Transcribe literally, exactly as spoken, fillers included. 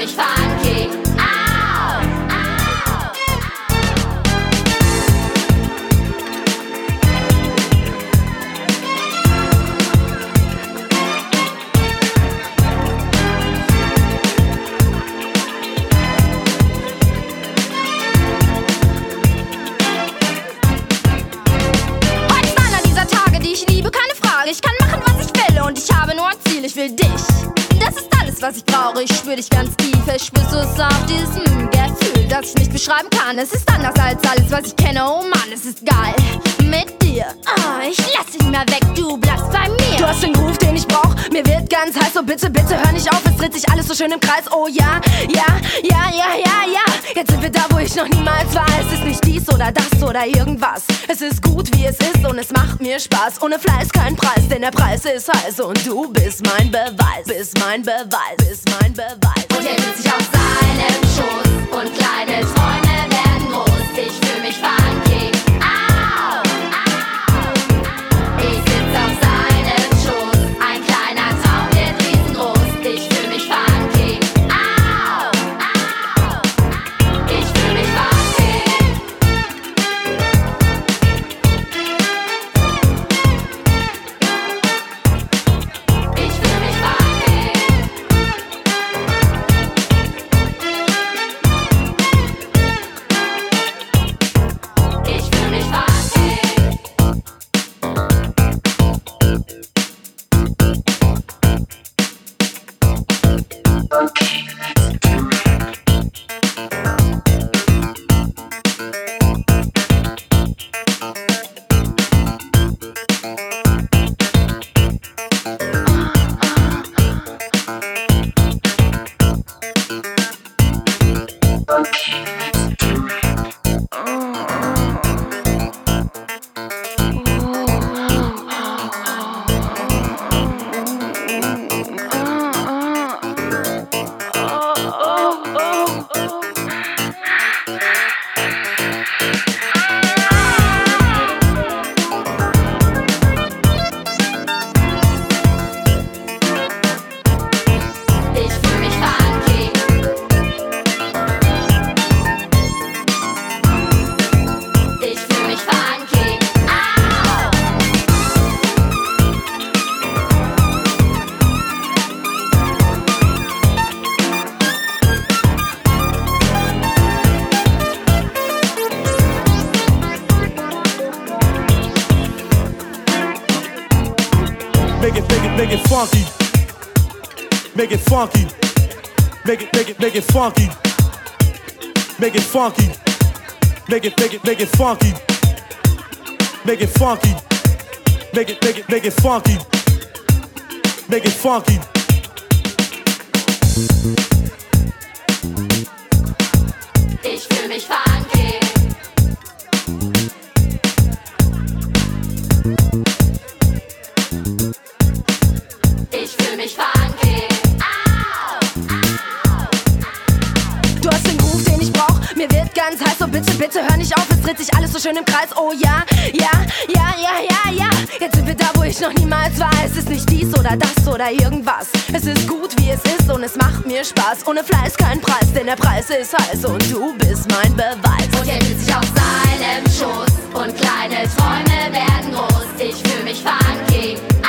mich funky. Au, au. Heute ist einer dieser Tage, die ich liebe, keine Frage. Ich kann machen, was ich will und ich habe nur ein Ziel, ich will dich. Das ist alles, was ich brauche, ich spür dich ganz tief. Ich spürst du es auf dieses mm, Gefühl, das ich nicht beschreiben kann. Es ist anders als alles, was ich kenne, oh Mann, es ist geil. Mit dir, oh, ich lass dich mehr weg, du bleibst bei mir. Du hast den Groove, den ich brauch, mir wird ganz heiß, so bitte, bitte hör nicht auf. Es dreht sich alles so schön im Kreis, oh ja, ja, ja, ja, ja, ja. Jetzt sind wir da, wo ich noch niemals war. Es ist nicht dies oder das oder irgendwas. Es ist gut, wie es ist und es macht mir Spaß. Ohne Fleiß kein Preis, denn der Preis ist heiß. Und du bist mein Beweis, bist mein Beweis, bist mein Beweis. Und er sitzt sich auf seinem Schoß und kleine Träume werden groß. Ich fühl mich funky. Au, au. Ich sitz auf seinem Schoß, ein kleiner Traum wird riesengroß. Ich fühl mich funky. Au, au. Ich fühl mich funky. Ich fühl mich funky. Ich fühl mich funky. Ich fühl mich funky. Ich fühl mich funky. Au. Make it, make it, make it funky. Make it funky. Make it, make it, make it funky. Make it funky. Make it, make it, make it funky. Make it funky. Make it, make it, make it funky. Make it funky. Ich fühl mich funky. Ich fühl mich funky. Au, au. Du hast den Groove, den ich brauch, mir wird ganz heiß, so bitte, bitte hör nicht auf. Es dreht sich alles so schön im Kreis, oh ja, ja, ja, ja, ja, ja. Jetzt sind wir da, wo ich noch niemals war. Es ist nicht dies oder das oder irgendwas. Es ist gut, wie es ist und es macht mir Spaß. Ohne Fleiß kein Preis, denn der Preis ist heiß. Und du bist mein Beweis. Und er sitzt sich auf seinem Schoß und kleine Träume werden groß. Ich fühl mich funky.